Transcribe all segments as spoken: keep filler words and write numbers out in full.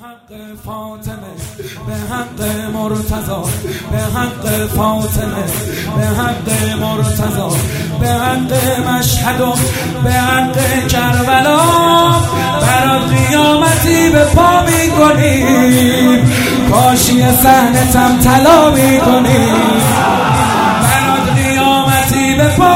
حق فاطمه، به حق مرتضی، به حق فاطمه، به حق مرتضی، به حق مشهد و به حق کربلا، برات قیامتی به پا میکنیم، کاشی صحنتم طلا میکنیم، برات قیامتی به پا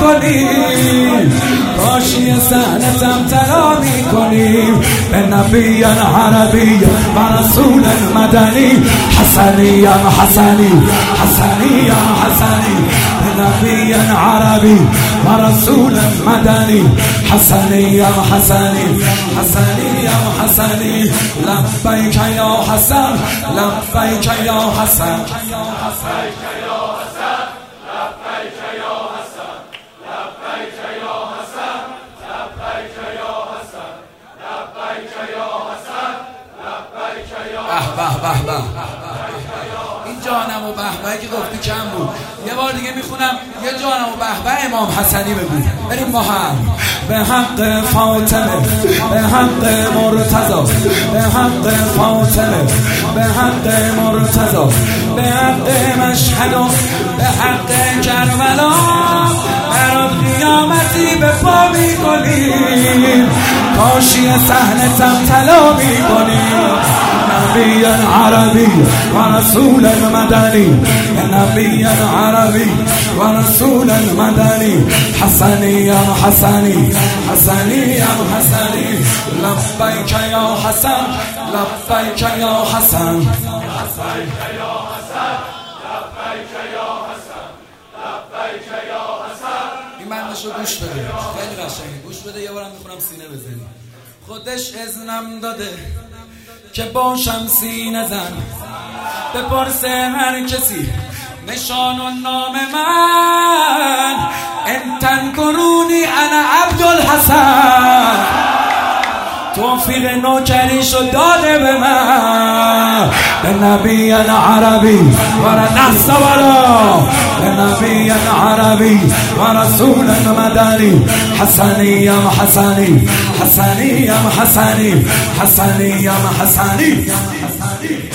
میکنیم، کاشی صحنتم طلا میکنیم، به نبی عربی و رسول مدنی، حسنی حسنی حسنی حسنی، به نبی عربی و رسول مدنی، حسنی حسنی حسنی حسنی، لبیک یا حسن، لبیک یا حسن، لبیک یا حسن، لبیک یا حسن، لبیک یا حسن، لبیک یا حسن، لبیک یا حسن، لبیک یا به به به به. این جانم و به به که گفتی کم بود، یه بار دیگه میخونم، یه جانم و به به امام حسنی بگو، بریم ما هم. به حق فاطمه، به حق مرتضی، به حق فاطمه، به حق مرتضی، به حق مشهد و به حق کربلا، برات قیامتی به پا میکنیم، کاشی صحنتم طلا میکنیم، نبی عربی و رسول مدنی، نبی عربی و رسول مدنی، حسنی حسنی حسنی حسنی، لبیک یا حسن، لبیک یا حسن، لبیک یا حسن، لبیک یا حسن، لبیک یا حسن. این معنیشو گوش بده، خیلی قشنگه، گوش بده. یه بارم میخونم سینه بزنی. خودش اذنم داده که باشم سینه زن، بپرسه هر کسی نشان و نام من، انتن کرونی انا عبدالحسن، توفیق نوکریشو داده به من، به نبی عربی و نصبرا، به نبی عربی و رسول مدنی، حسنی حسنی حسنی حسنی حسنی حسنی حسنی.